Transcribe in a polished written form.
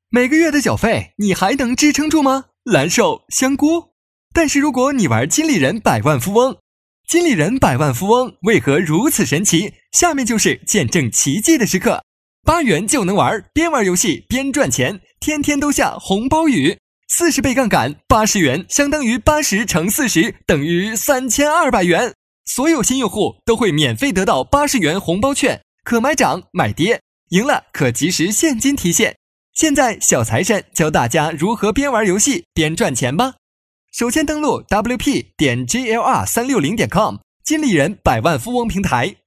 每个月的缴费你还能支撑住吗？蓝瘦香菇。但是如果你玩经理人百万富翁，经理人百万富翁为何如此神奇？下面就是见证奇迹的时刻。8元就能玩，边玩游戏边赚钱，天天都下红包雨。40倍杠杆，80元相当于80乘40等于3200元。所有新用户都会免费得到80元红包券，可买涨买跌，赢了可及时现金提现。现在小财神教大家如何边玩游戏边赚钱吧。首先登录 wp.glr360.com 经理人百万富翁平台，